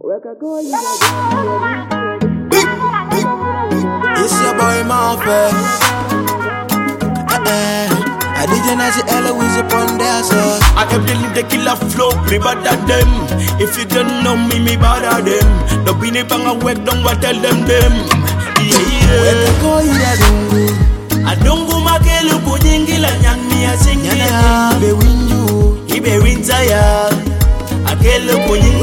It's your boy Mouthful. I didn't ask Eloise upon their sauce. I have the killer flow, better them. If you don't know me, me bother them. The bini banga work, don't go tell them. I don't go makelu kujingila nyami ya singia. Ibe winju, ibe wintaya. Akelu kujingila.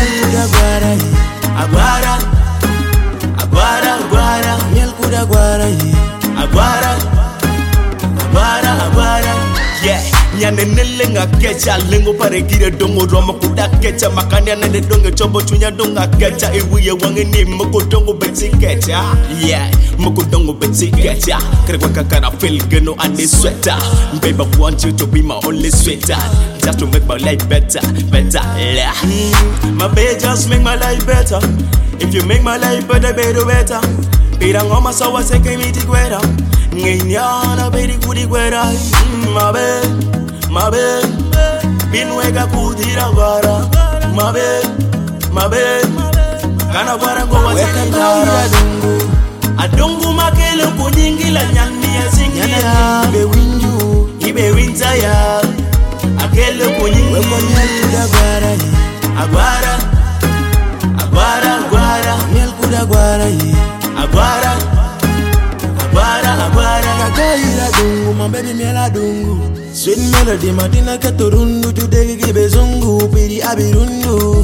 Aguara, aguara, aguara. Miel kuda guara yi. Aguara, aguara, aguara. Yeah, nyane nelenga kecha lengo pare gire dongo roma kuda kecha makanya nende dongo chombo chunya donga kecha iwiye wange ni moko dongo beti kecha. Yeah, moko dongo beti kecha. Kere kwa kakara feel geno and the sweater. Baby, I want you to be my only sweater, just to make my life better, better. Yeah, my baby, just make my life better. If you make my life better, better. Pira ngoma sawa seke miti kwera. Ngenyana beri kudi kwera. My babe, binweka kudira gwara. My babe, kana gwara ngoma sekangara. Adongu makele kunyingila nyani ya singia. Ibe winju, ibe wintaya. Akele kunyingila kuda guara yi. Aguara, aguara, aguara. Miel kuda guara yi. Aguara, aguara, aguara. Kagoira dungu, my baby miela dungu. Sweet melody, madina katurundu. Today give zungu, piri abirundu.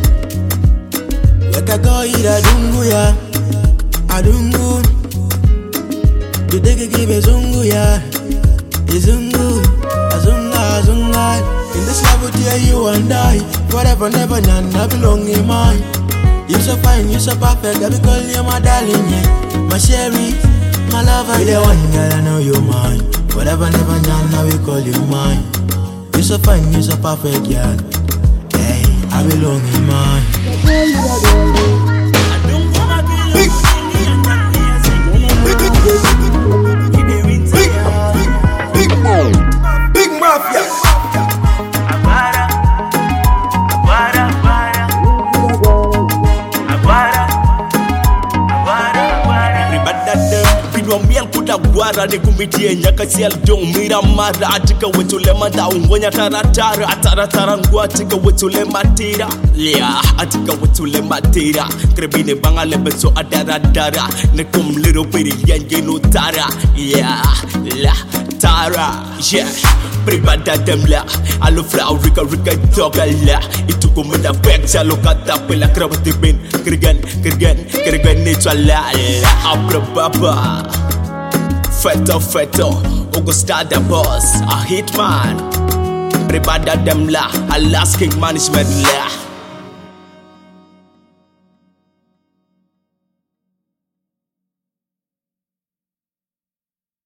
Kagoira dungu ya, adungu. Today give zungu ya, izungu, azunga, azunga. In this love with you and I, forever, never, none, I belong in mine. You so fine, you so perfect, I be calling you my darling, yeah. My sherry, my lover, you're the one girl, I know you're mine. Whatever, never, none, I will call you mine. You so fine, you so perfect, girl. Hey, I belong in mine. Big Mafia. Miel kuda guara ni kumitie nyaka siel dong mira mara atika wetule manda ungonya taratara ataratara ngwa atika wetule matira. Yeah, atika wetule matira. Krebine banga lebeso adara dara ne kum little piri yenge no tara. Yeah, la tara. Yeah, pribada dem la alo flow rika toga la ituko menda pekcha lokata pela krabati bin krigen ni twala abra baba. Feto, Augusta the boss, a hitman. Pribada dem la, a last king management la.